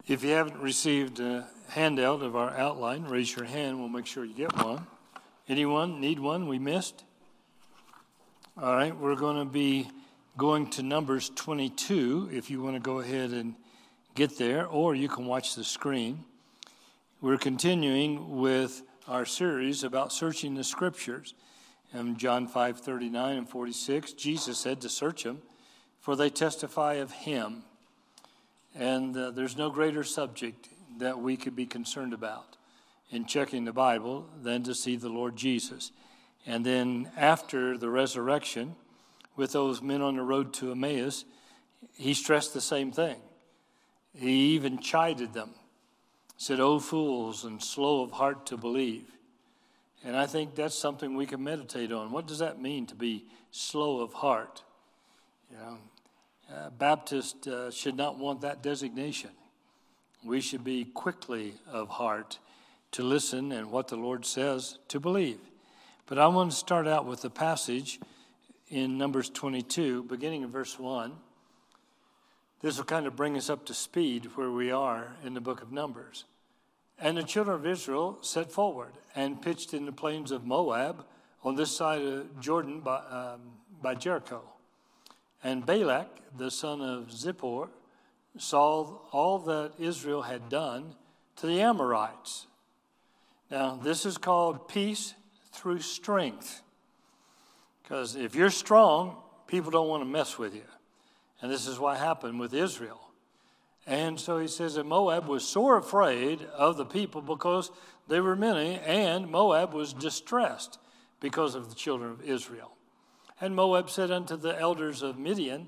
If you haven't received a handout of our outline, raise your hand. We'll make sure you get one. Anyone need one we missed? All right, we're going to be going to Numbers 22 if you want to go ahead and get there, or you can watch the screen. We're continuing with our series about searching the Scriptures. In John 5:39 and 46, Jesus said to search them, for they testify of him. And there's no greater subject that we could be concerned about in checking the Bible than to see the Lord Jesus. And then after the resurrection, with those men on the road to Emmaus, he stressed the same thing. He even chided them, said, "O fools and slow of heart to believe." And I think that's something we can meditate on. What does that mean to be slow of heart? You know, Baptists should not want that designation. We should be quickly of heart to listen and what the Lord says to believe. But I want to start out with the passage in Numbers 22, beginning in verse 1. This will kind of bring us up to speed where we are in the book of Numbers. And the children of Israel set forward and pitched in the plains of Moab on this side of Jordan by Jericho. And Balak, the son of Zippor, saw all that Israel had done to the Amorites. Now, this is called peace through strength. Because if you're strong, people don't want to mess with you. And this is what happened with Israel. And so he says that Moab was sore afraid of the people because they were many, and Moab was distressed because of the children of Israel. And Moab said unto the elders of Midian,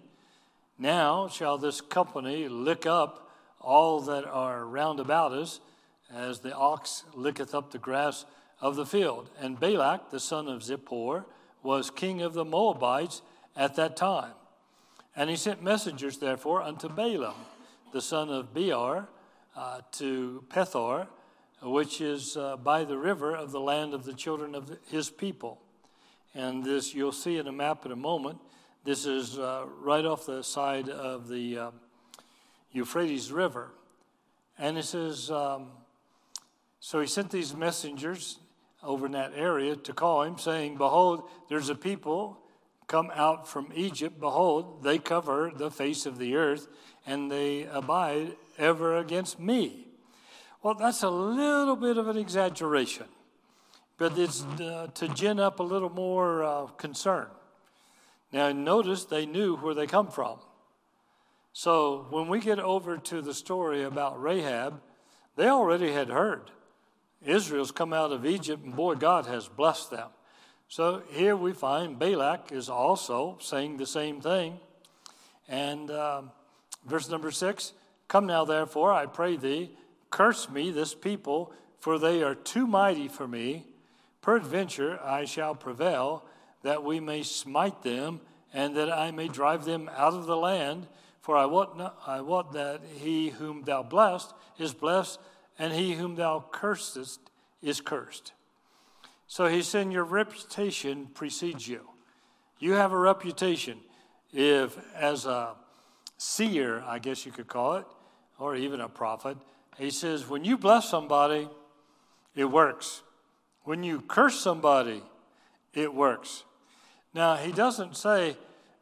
now shall this company lick up all that are round about us, as the ox licketh up the grass of the field. And Balak, the son of Zippor, was king of the Moabites at that time. And he sent messengers, therefore, unto Balaam, the son of Beor, to Pethor, which is by the river of the land of the children of his people. And this you'll see in a map in a moment. This is right off the side of the Euphrates River. And it says, so he sent these messengers over in that area to call him, saying, behold, there's a people come out from Egypt. Behold, they cover the face of the earth, and they abide ever against me. Well, that's a little bit of an exaggeration, but it's to gin up a little more concern. Now, notice they knew where they come from. So when we get over to the story about Rahab, they already had heard. Israel's come out of Egypt, and boy, God has blessed them. So here we find Balak is also saying the same thing. And verse number 6, come now, therefore, I pray thee, curse me, this people, for they are too mighty for me. Peradventure I shall prevail, that we may smite them, and that I may drive them out of the land. For I wot that he whom thou blessed is blessed, and he whom thou cursest is cursed. So he's saying your reputation precedes you. You have a reputation. If as a seer, I guess you could call it, or even a prophet, he says when you bless somebody, it works. When you curse somebody, it works. Now, he doesn't say,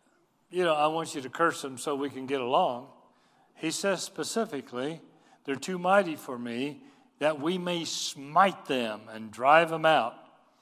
I want you to curse them so we can get along. He says specifically, they're too mighty for me, that we may smite them and drive them out.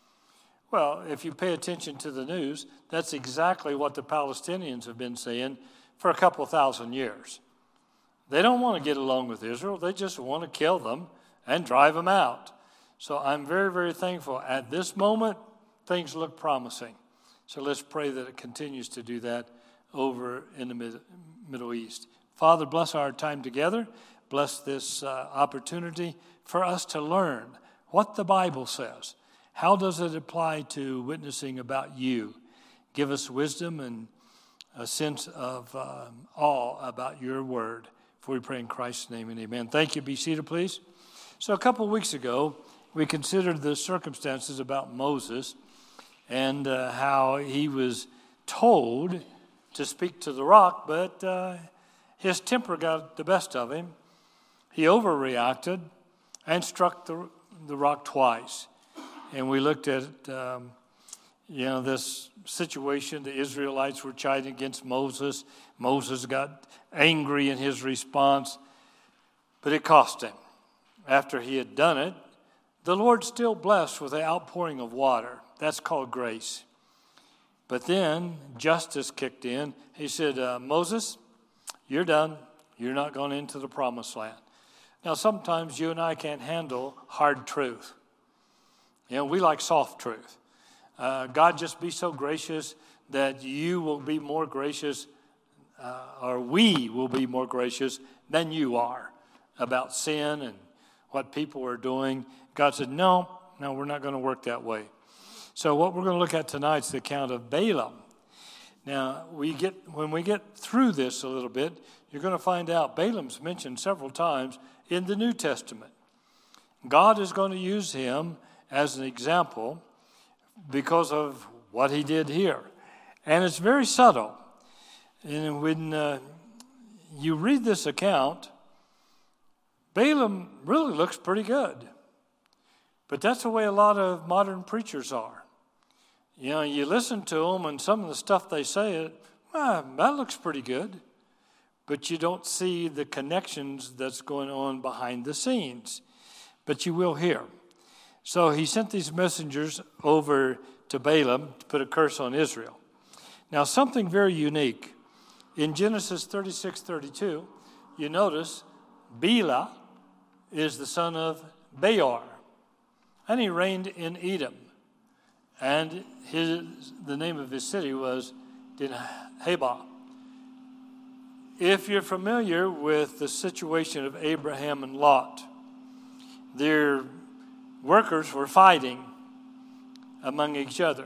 Well, if you pay attention to the news, that's exactly what the Palestinians have been saying for a couple thousand years. They don't want to get along with Israel. They just want to kill them and drive them out. So I'm very, very thankful. At this moment, things look promising. So let's pray that it continues to do that over in the Middle East. Father, bless our time together. Bless this opportunity for us to learn what the Bible says. How does it apply to witnessing about you? Give us wisdom and a sense of awe about your word. For we pray in Christ's name and amen. Thank you. Be seated, please. So a couple of weeks ago, we considered the circumstances about Moses and how he was told to speak to the rock, but his temper got the best of him. he overreacted and struck the rock twice. And we looked at, this situation. The Israelites were chiding against Moses. Moses got angry in his response, but it cost him. After he had done it, the Lord still blessed with the outpouring of water. That's called grace. But then justice kicked in. He said, Moses, you're done. You're not going into the promised land. Now, sometimes you and I can't handle hard truth. We like soft truth. God, just be so gracious that you will be more gracious, or we will be more gracious than you are about sin and what people are doing. God said, no, we're not going to work that way. So what we're going to look at tonight is the account of Balaam. Now, when we get through this a little bit, you're going to find out Balaam's mentioned several times in the New Testament. God is going to use him as an example because of what he did here. And it's very subtle. And when you read this account, Balaam really looks pretty good. But that's the way a lot of modern preachers are. You listen to them and some of the stuff they say, that looks pretty good. But you don't see the connections that's going on behind the scenes. But you will hear. So he sent these messengers over to Balaam to put a curse on Israel. Now, something very unique. In Genesis 36:32, you notice Bela is the son of Beor, and he reigned in Edom. And the name of his city was Dinhabah. If you're familiar with the situation of Abraham and Lot, their workers were fighting among each other.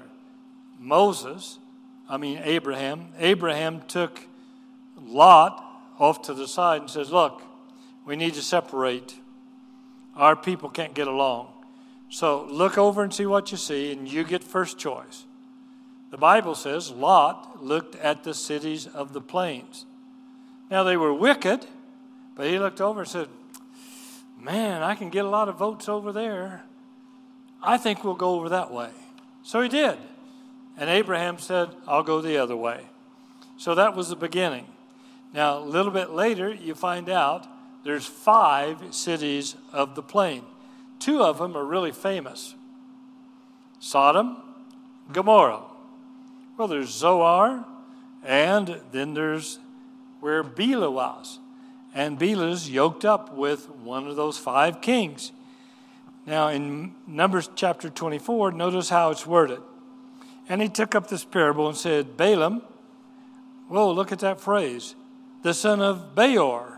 Abraham took Lot off to the side and says, look, we need to separate. Our people can't get along. So look over and see what you see, and you get first choice. The Bible says Lot looked at the cities of the plains. Now they were wicked, but he looked over and said, man, I can get a lot of votes over there. I think we'll go over that way. So he did. And Abraham said, I'll go the other way. So that was the beginning. Now, a little bit later, you find out there's 5 cities of the plain. 2 of them are really famous. Sodom, Gomorrah. Well, there's Zoar, and then there's where Bela was. And Bela's yoked up with one of those 5 kings. Now, in Numbers chapter 24, notice how it's worded. And he took up this parable and said, Balaam, whoa, look at that phrase, the son of Beor.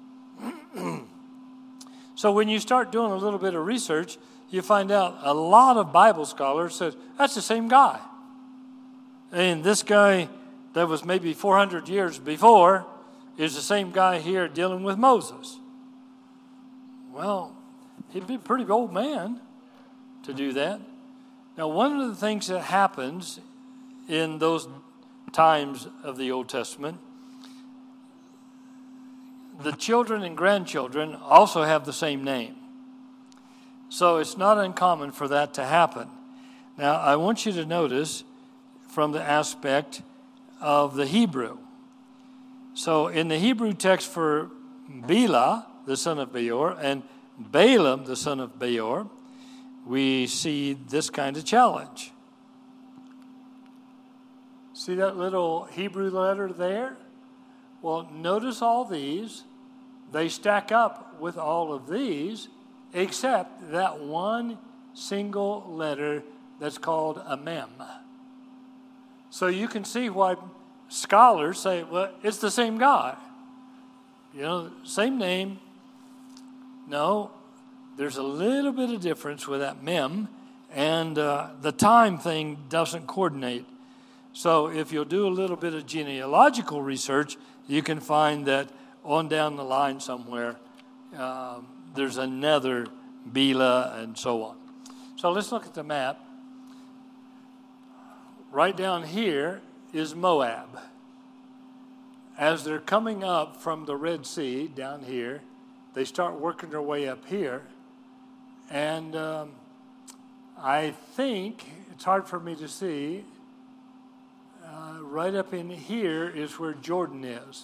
So when you start doing a little bit of research, you find out a lot of Bible scholars said, that's the same guy. And this guy that was maybe 400 years before is the same guy here dealing with Moses. Well, he'd be a pretty old man to do that. Now, one of the things that happens in those times of the Old Testament, the children and grandchildren also have the same name. So it's not uncommon for that to happen. Now, I want you to notice from the aspect of the Hebrew. So in the Hebrew text for Bela, the son of Beor, and Balaam, the son of Beor, we see this kind of challenge. See that little Hebrew letter there? Well, notice all these. They stack up with all of these, except that one single letter that's called a mem. So you can see why scholars say, well, it's the same guy. Same name. No, there's a little bit of difference with that mem, and the time thing doesn't coordinate. So if you'll do a little bit of genealogical research, you can find that on down the line somewhere, there's another Bela and so on. So let's look at the map. Right down here is Moab. As they're coming up from the Red Sea down here, they start working their way up here. And I think, it's hard for me to see, right up in here is where Jordan is.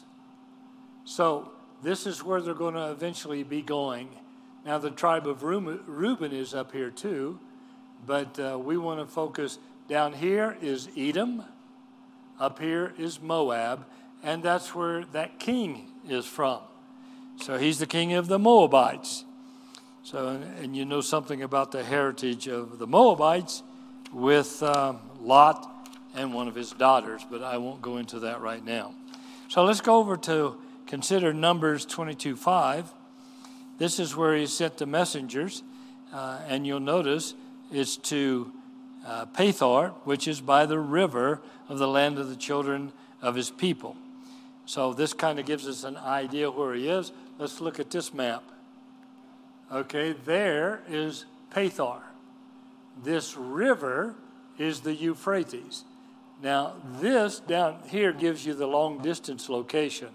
So this is where they're going to eventually be going. Now the tribe of Reuben is up here too, but we want to focus down here is Edom, up here is Moab, and that's where that king is from. So he's the king of the Moabites. So, and you know something about the heritage of the Moabites with Lot and one of his daughters, but I won't go into that right now. So let's go over to consider Numbers 22:5. This is where he sent the messengers, and you'll notice it's to Pethor, which is by the river of the land of the children of his people. So this kind of gives us an idea where he is. Let's look at this map. Okay, there is Pethor. This river is the Euphrates. Now, this down here gives you the long distance location.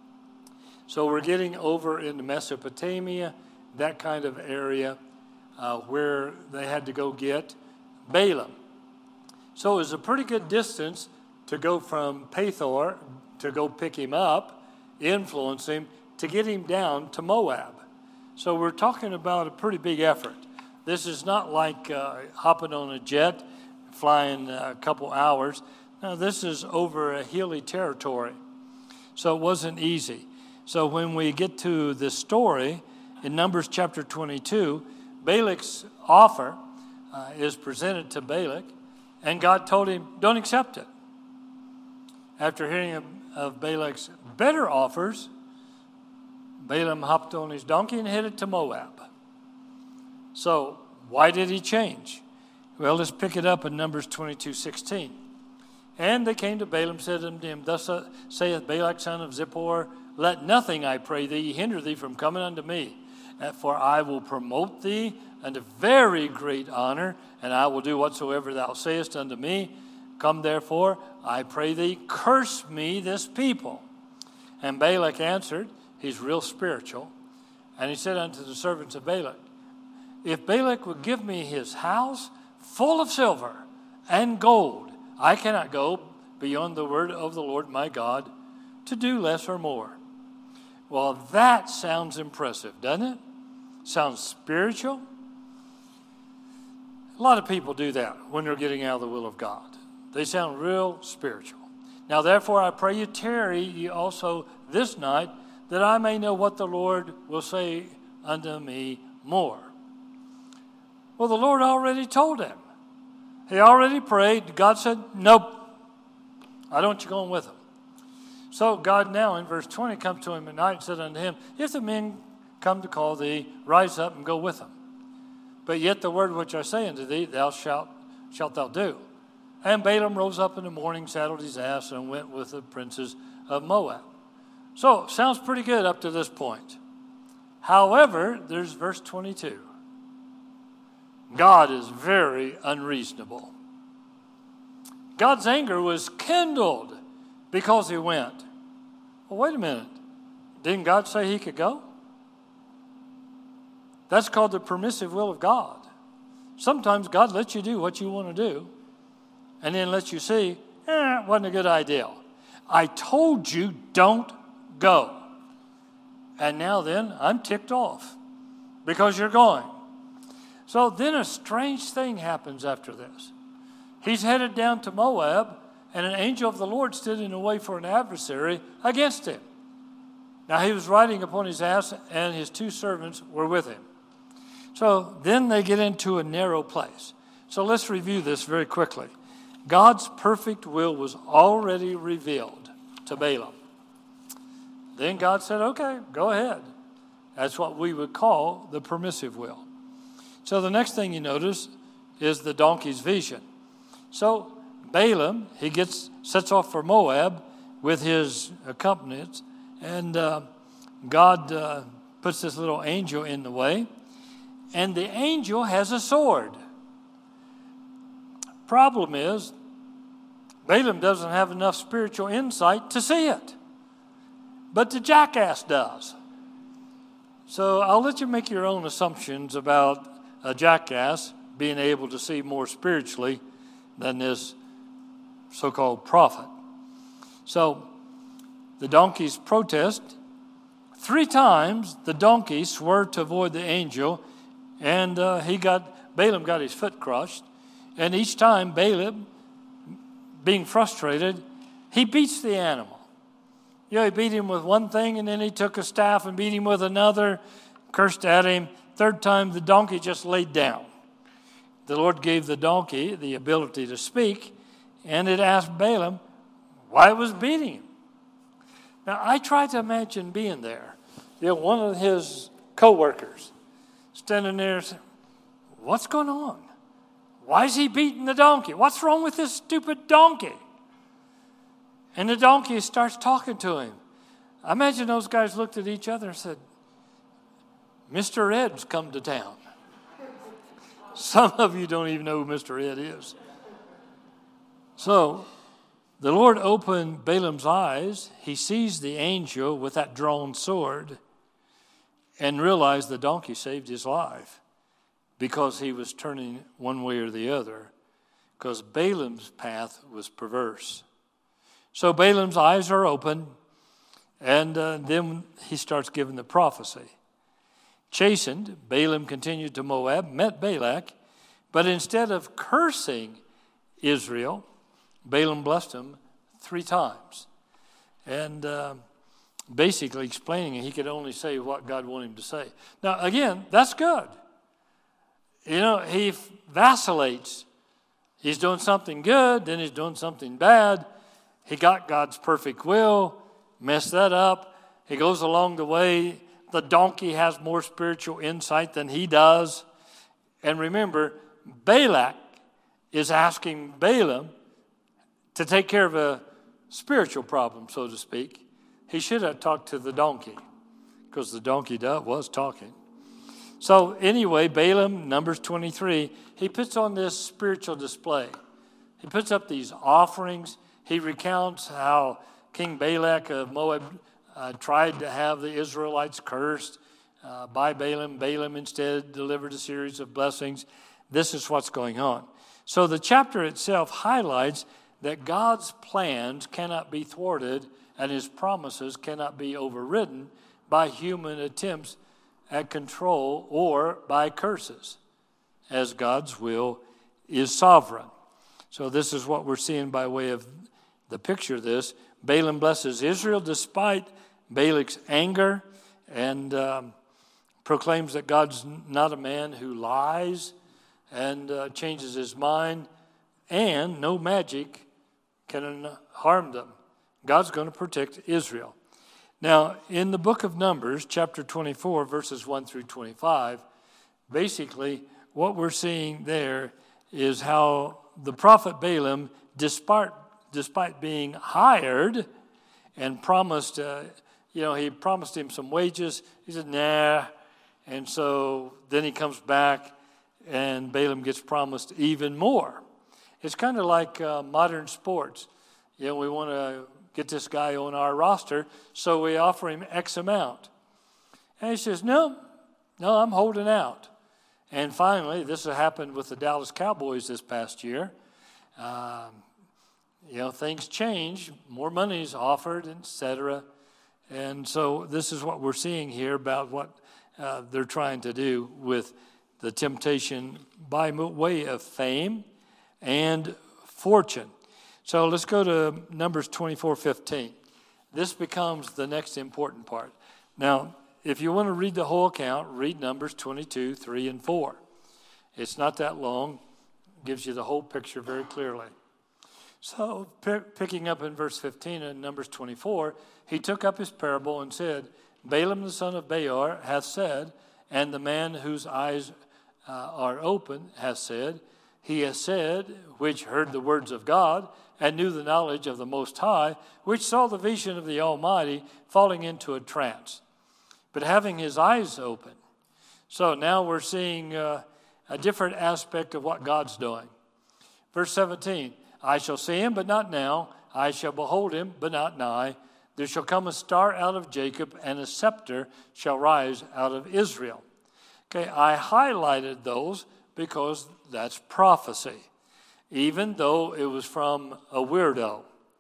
So we're getting over into Mesopotamia, that kind of area where they had to go get Balaam. So it was a pretty good distance to go from Pethor to go pick him up, influence him, to get him down to Moab. So we're talking about a pretty big effort. This is not like hopping on a jet, flying a couple hours. No, this is over a hilly territory. So it wasn't easy. So when we get to this story, in Numbers chapter 22, Balak's offer is presented to Balak, and God told him, don't accept it. After hearing of Balak's better offers, Balaam hopped on his donkey and headed to Moab. So why did he change? Well, let's pick it up in Numbers 22:16. And they came to Balaam, said unto him, Thus saith Balak son of Zippor, Let nothing, I pray thee, hinder thee from coming unto me. For I will promote thee unto very great honor, and I will do whatsoever thou sayest unto me. Come therefore, I pray thee, curse me this people. And Balak answered, he's real spiritual, and he said unto the servants of Balak, If Balak would give me his house full of silver and gold, I cannot go beyond the word of the Lord my God to do less or more. Well, that sounds impressive, doesn't it? Sounds spiritual. A lot of people do that when they're getting out of the will of God. They sound real spiritual. Now, therefore, I pray you tarry ye also this night, that I may know what the Lord will say unto me more. Well, the Lord already told him. He already prayed. God said, nope, I don't want you going with him. So God now in verse 20 comes to him at night and said unto him, If the men come to call thee, rise up and go with them. But yet the word which I say unto thee, thou shalt thou do. And Balaam rose up in the morning, saddled his ass, and went with the princes of Moab. So, sounds pretty good up to this point. However, there's verse 22. God is very unreasonable. God's anger was kindled because he went. Well, wait a minute. Didn't God say he could go? That's called the permissive will of God. Sometimes God lets you do what you want to do and then lets you see, it wasn't a good idea. I told you don't go. And now then, I'm ticked off because you're going. So then a strange thing happens after this. He's headed down to Moab, and an angel of the Lord stood in the way for an adversary against him. Now he was riding upon his ass, and his two servants were with him. So then they get into a narrow place. So let's review this very quickly. God's perfect will was already revealed to Balaam. Then God said, okay, go ahead. That's what we would call the permissive will. So the next thing you notice is the donkey's vision. So Balaam, he sets off for Moab with his accompanants, and God puts this little angel in the way, and the angel has a sword. Problem is, Balaam doesn't have enough spiritual insight to see it, but the jackass does. So I'll let you make your own assumptions about a jackass being able to see more spiritually than this so-called prophet. So the donkeys protest. 3 times the donkey swerved to avoid the angel, and Balaam got his foot crushed. And each time Balaam, being frustrated, he beats the animal. He beat him with one thing, and then he took a staff and beat him with another, cursed at him. 3rd time, the donkey just laid down. The Lord gave the donkey the ability to speak, and it asked Balaam why it was beating him. Now, I try to imagine being there. One of his co-workers standing there saying, what's going on? Why is he beating the donkey? What's wrong with this stupid donkey? And the donkey starts talking to him. I imagine those guys looked at each other and said, Mr. Ed's come to town. Some of you don't even know who Mr. Ed is. So the Lord opened Balaam's eyes. He sees the angel with that drawn sword and realized the donkey saved his life because he was turning one way or the other, because Balaam's path was perverse. So Balaam's eyes are open, and then he starts giving the prophecy. Chastened, Balaam continued to Moab, met Balak, but instead of cursing Israel, Balaam blessed him 3 times. And basically explaining he could only say what God wanted him to say. Now, again, that's good. He vacillates. He's doing something good, then he's doing something bad. He got God's perfect will, messed that up. He goes along the way. The donkey has more spiritual insight than he does. And remember, Balak is asking Balaam to take care of a spiritual problem, so to speak. He should have talked to the donkey, because the donkey was talking. So anyway, Balaam, Numbers 23, he puts on this spiritual display. He puts up these offerings. He recounts how King Balak of Moab tried to have the Israelites cursed by Balaam. Balaam instead delivered a series of blessings. This is what's going on. So the chapter itself highlights that God's plans cannot be thwarted and his promises cannot be overridden by human attempts at control or by curses, as God's will is sovereign. So this is what we're seeing by way of the picture of this. Balaam blesses Israel despite Balak's anger, and proclaims that God's not a man who lies and changes his mind, and no magic can harm them. God's going to protect Israel. Now, in the book of Numbers, chapter 24, verses 1 through 25, basically what we're seeing there is how the prophet Balaam, despite being hired and promised, he promised him some wages. He said, nah. And so then he comes back and Balaam gets promised even more. It's kind of like modern sports. We want to get this guy on our roster, so we offer him X amount. And he says, no, I'm holding out. And finally, this happened with the Dallas Cowboys this past year. Things change, more money is offered, etc. And so this is what we're seeing here about what they're trying to do with the temptation by way of fame and fortune. So let's go to Numbers 24:15. This becomes the next important part. Now, if you want to read the whole account, read Numbers 22, 3, and 4. It's not that long. It gives you the whole picture very clearly. So, picking up in verse 15 in Numbers 24, he took up his parable and said, Balaam the son of Beor hath said, and the man whose eyes are open hath said, he has said, which heard the words of God, and knew the knowledge of the Most High, which saw the vision of the Almighty, falling into a trance, but having his eyes open. So now we're seeing a different aspect of what God's doing. Verse 17, I shall see him, but not now. I shall behold him, but not nigh. There shall come a star out of Jacob, and a scepter shall rise out of Israel. Okay, I highlighted those because that's prophecy, even though it was from a weirdo.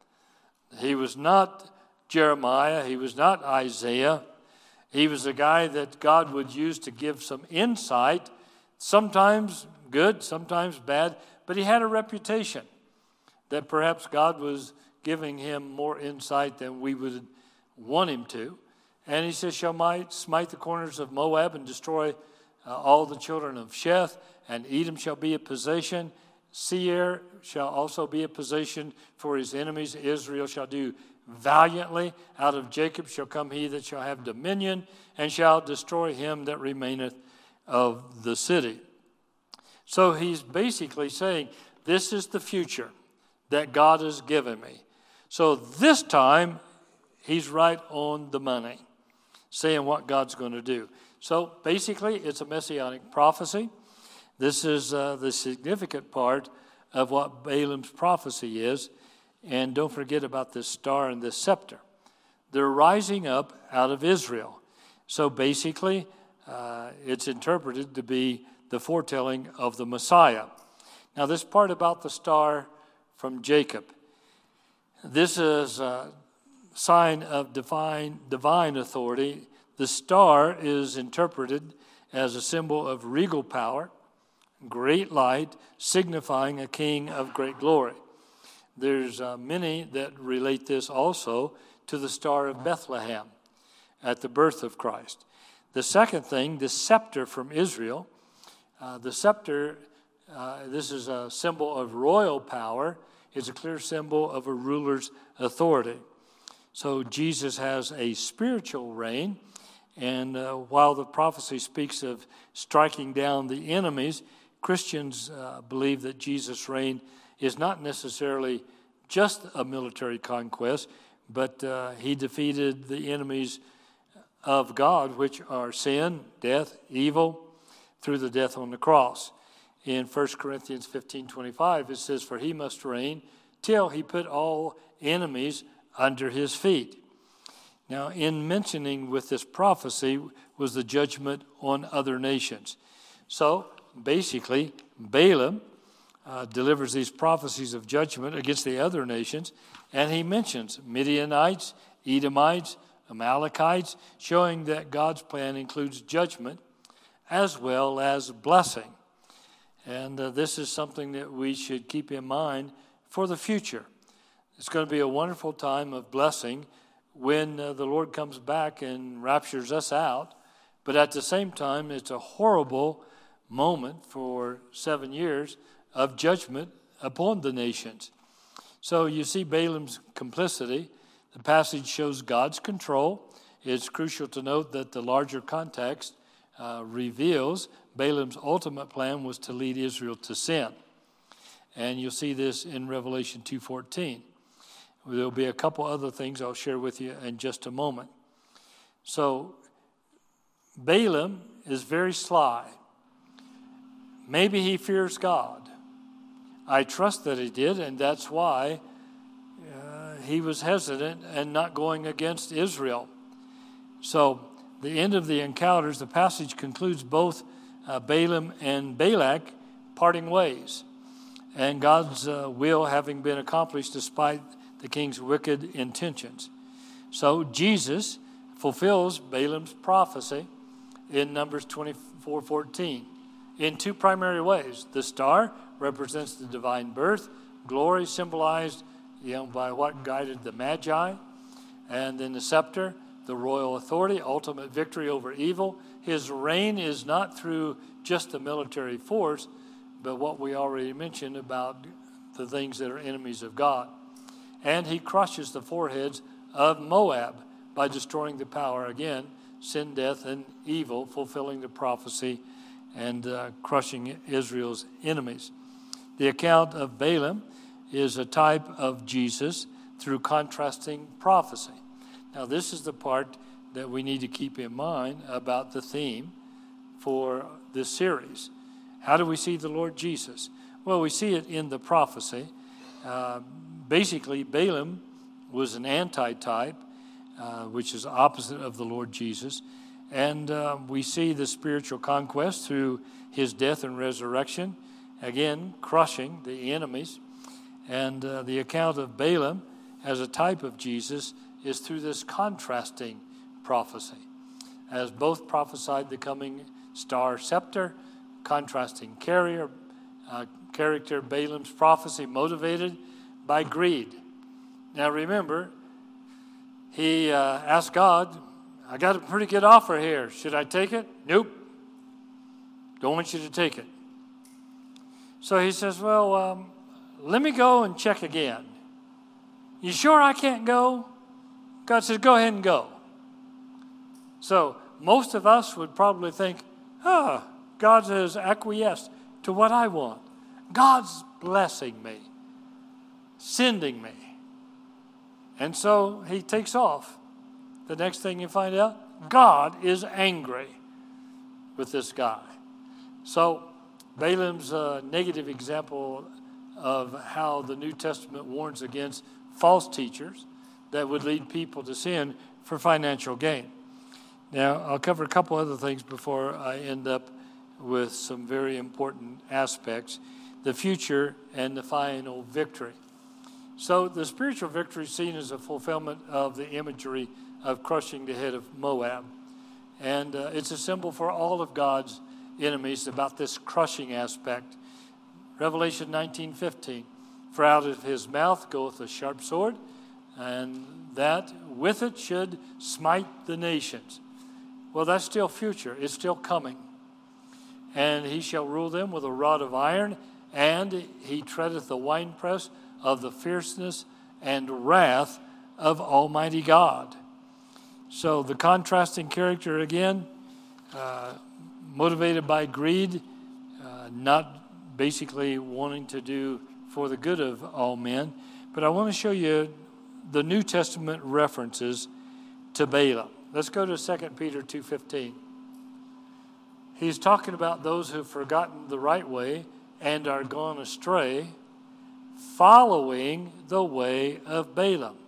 He was not Jeremiah. He was not Isaiah. He was a guy that God would use to give some insight, sometimes good, sometimes bad, but he had a reputation that perhaps God was giving him more insight than we would want him to. And he says, shall smite the corners of Moab and destroy all the children of Sheth, and Edom shall be a possession. Seir shall also be a possession for his enemies. Israel shall do valiantly. Out of Jacob shall come he that shall have dominion, and shall destroy him that remaineth of the city. So he's basically saying, this is the future that God has given me. So this time, he's right on the money, saying what God's going to do. So basically, it's a messianic prophecy. This is the significant part of what Balaam's prophecy is. And don't forget about this star and this scepter. They're rising up out of Israel. So basically, it's interpreted to be the foretelling of the Messiah. Now, this part about the star from Jacob, this is a sign of divine authority. The star is interpreted as a symbol of regal power, great light, signifying a king of great glory. There's many that relate this also to the Star of Bethlehem at the birth of Christ. The second thing, the scepter from Israel. The scepter, this is a symbol of royal power. It's a clear symbol of a ruler's authority. So Jesus has a spiritual reign, and while the prophecy speaks of striking down the enemies, Christians believe that Jesus' reign is not necessarily just a military conquest, but he defeated the enemies of God, which are sin, death, evil, through the death on the cross. In 1 Corinthians 15:25, it says, for he must reign till he put all enemies under his feet. Now, in mentioning with this prophecy was the judgment on other nations. So, basically, Balaam delivers these prophecies of judgment against the other nations, and he mentions Midianites, Edomites, Amalekites, showing that God's plan includes judgment as well as blessing. And this is something that we should keep in mind for the future. It's going to be a wonderful time of blessing when the Lord comes back and raptures us out. But at the same time, it's a horrible moment for 7 years of judgment upon the nations. So you see Balaam's complicity. The passage shows God's control. It's crucial to note that the larger context reveals Balaam's ultimate plan was to lead Israel to sin. And you'll see this in Revelation 2:14. There'll be a couple other things I'll share with you in just a moment. So Balaam is very sly. Maybe he fears God. I trust that he did, and that's why he was hesitant and not going against Israel. So the end of the encounters, the passage concludes both Balaam and Balak parting ways, and God's will having been accomplished despite the king's wicked intentions. So Jesus fulfills Balaam's prophecy in Numbers 24:14 in two primary ways. The star represents the divine birth, glory symbolized by what guided the Magi, and then the scepter, the royal authority, ultimate victory over evil. His reign is not through just the military force, but what we already mentioned about the things that are enemies of God. And he crushes the foreheads of Moab by destroying the power, again, sin, death, and evil, fulfilling the prophecy and crushing Israel's enemies. The account of Balaam is a type of Jesus through contrasting prophecy. Now, this is the part that we need to keep in mind about the theme for this series. How do we see the Lord Jesus? Well, we see it in the prophecy. Basically, Balaam was an anti-type. which is opposite of the Lord Jesus. And we see the spiritual conquest through his death and resurrection, again, crushing the enemies. And the account of Balaam as a type of Jesus is through this contrasting prophecy, as both prophesied the coming star scepter, contrasting character, Balaam's prophecy motivated by greed. Now remember, he asked God, I got a pretty good offer here. Should I take it? Nope. Don't want you to take it. So he says, well, let me go and check again. You sure I can't go? God says, go ahead and go. So most of us would probably think, God has acquiesced to what I want. God's blessing me, sending me. And so he takes off. The next thing you find out, God is angry with this guy. So Balaam's a negative example of how the New Testament warns against false teachers that would lead people to sin for financial gain. Now, I'll cover a couple other things before I end up with some very important aspects, the future and the final victory. So the spiritual victory is seen as a fulfillment of the imagery of crushing the head of Moab. And it's a symbol for all of God's enemies about this crushing aspect. Revelation 19:15, for out of his mouth goeth a sharp sword, and that with it should smite the nations. Well, that's still future. It's still coming. And he shall rule them with a rod of iron, and he treadeth the winepress of the fierceness and wrath of Almighty God. So the contrasting character again, motivated by greed, not basically wanting to do for the good of all men. But I want to show you the New Testament references to Balaam. Let's go to 2 Peter 2:15. He's talking about those who've forgotten the right way and are gone astray, following the way of Balaam,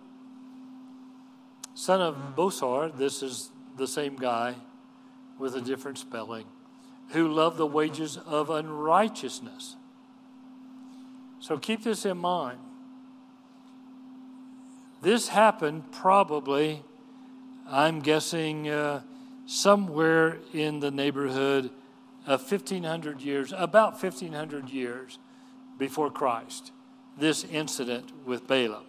son of Bosor. This is the same guy with a different spelling, who loved the wages of unrighteousness. So keep this in mind. This happened probably, I'm guessing, somewhere in the neighborhood of 1,500 years, about 1,500 years before Christ, this incident with Balaam.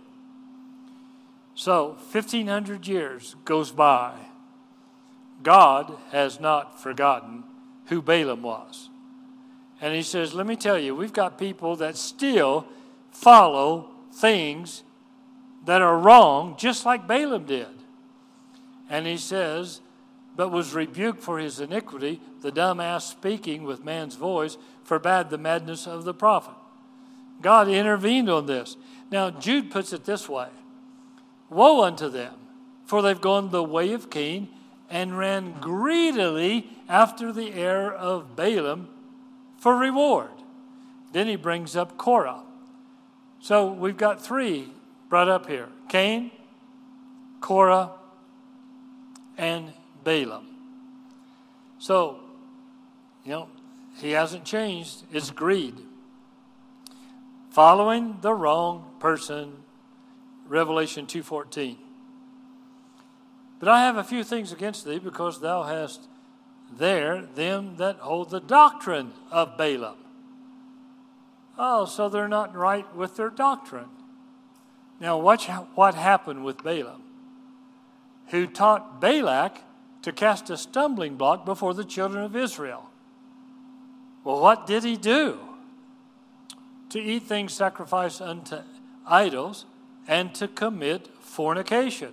So 1,500 years goes by. God has not forgotten who Balaam was. And he says, let me tell you, we've got people that still follow things that are wrong, just like Balaam did. And he says, but was rebuked for his iniquity, the dumb ass speaking with man's voice forbade the madness of the prophet. God intervened on this. Now, Jude puts it this way. Woe unto them, for they've gone the way of Cain and ran greedily after the heir of Balaam for reward. Then he brings up Korah. So we've got three brought up here. Cain, Korah, and Balaam. So, he hasn't changed. It's greed. Following the wrong person, Revelation 2:14. But I have a few things against thee, because thou hast there them that hold the doctrine of Balaam. Oh, so they're not right with their doctrine. Now watch what happened with Balaam, who taught Balak to cast a stumbling block before the children of Israel. Well, what did he do? To eat things sacrificed unto idols and to commit fornication.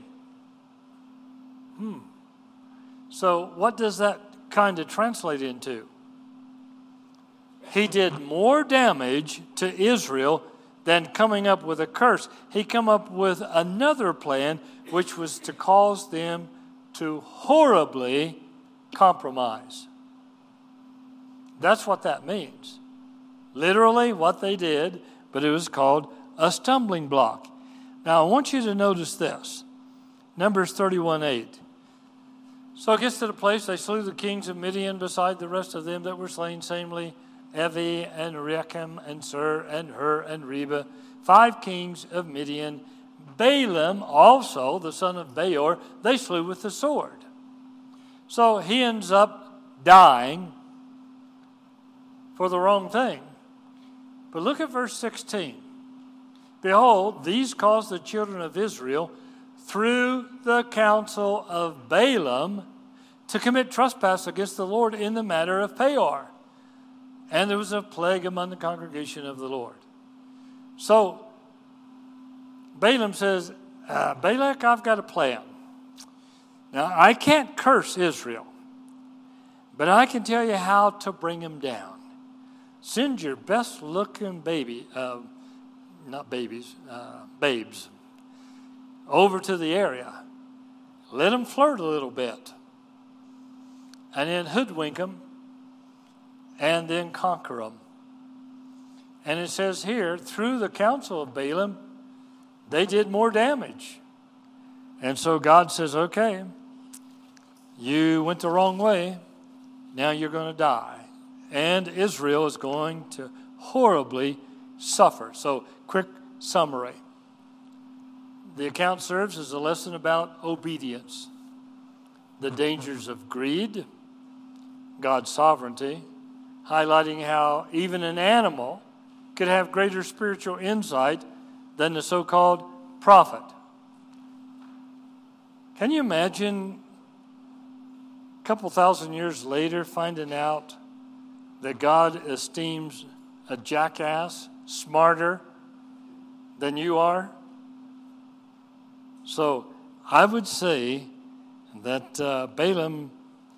So what does that kind of translate into? He did more damage to Israel than coming up with a curse. He came up with another plan, which was to cause them to horribly compromise. That's what that means. Literally what they did, but it was called a stumbling block. Now I want you to notice this. Numbers 31:8. So it gets to the place, they slew the kings of Midian beside the rest of them that were slain, namely Evi and Rechem and Sur and Hur and Reba, 5 kings of Midian. Balaam also, the son of Beor, they slew with the sword. So he ends up dying for the wrong thing. But look at verse 16. Behold, these caused the children of Israel through the counsel of Balaam to commit trespass against the Lord in the matter of Peor. And there was a plague among the congregation of the Lord. So Balaam says, Balak, I've got a plan. Now, I can't curse Israel, but I can tell you how to bring them down. Send your best-looking babes, over to the area. Let them flirt a little bit. And then hoodwink them. And then conquer them. And it says here, through the counsel of Balaam, they did more damage. And so God says, okay, you went the wrong way. Now you're going to die. And Israel is going to horribly suffer. So, quick summary. The account serves as a lesson about obedience, the dangers of greed, God's sovereignty, highlighting how even an animal could have greater spiritual insight than the so-called prophet. Can you imagine a couple thousand years later finding out that God esteems a jackass smarter than you are? So I would say that Balaam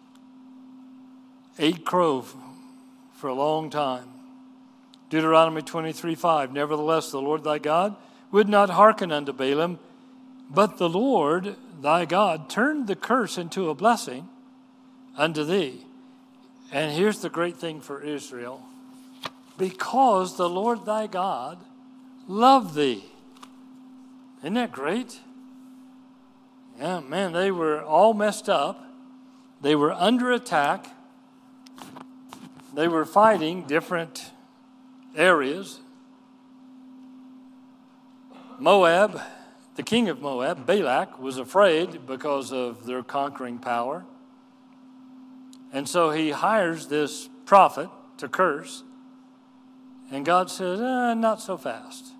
ate crow for a long time. Deuteronomy 23:5. Nevertheless, the Lord thy God would not hearken unto Balaam, but the Lord thy God turned the curse into a blessing unto thee. And here's the great thing for Israel. Because the Lord thy God loved thee. Isn't that great? Yeah, man, they were all messed up. They were under attack. They were fighting different areas. Moab, the king of Moab, Balak, was afraid because of their conquering power. And so he hires this prophet to curse. And God says, not so fast.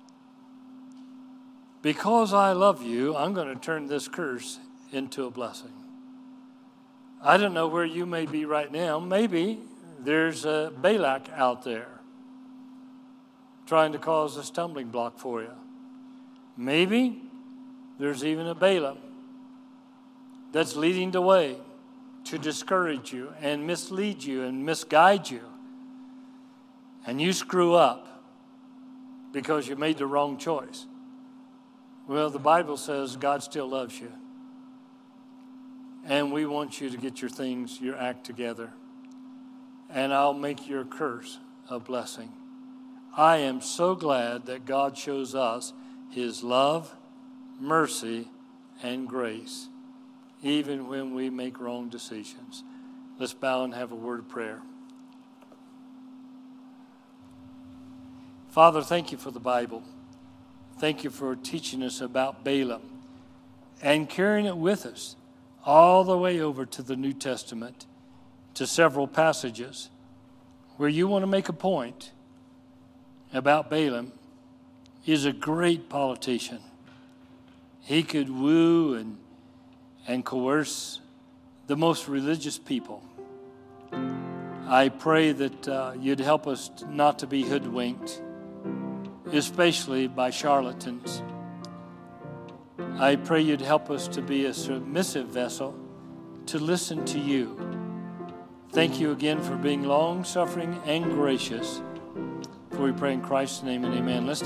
Because I love you, I'm going to turn this curse into a blessing. I don't know where you may be right now. Maybe there's a Balak out there trying to cause a stumbling block for you. Maybe there's even a Balaam that's leading the way to discourage you and mislead you and misguide you. And you screw up because you made the wrong choice. Well, the Bible says God still loves you. And we want you to get your act together. And I'll make your curse a blessing. I am so glad that God shows us his love, mercy, and grace, even when we make wrong decisions. Let's bow and have a word of prayer. Father, thank you for the Bible. Thank you for teaching us about Balaam and carrying it with us all the way over to the New Testament, to several passages where you want to make a point about Balaam. He's a great politician. He could woo and coerce the most religious people. I pray that you'd help us not to be hoodwinked, especially by charlatans. I pray you'd help us to be a submissive vessel, to listen to you. Thank you again for being long-suffering and gracious. For we pray in Christ's name and amen. Let's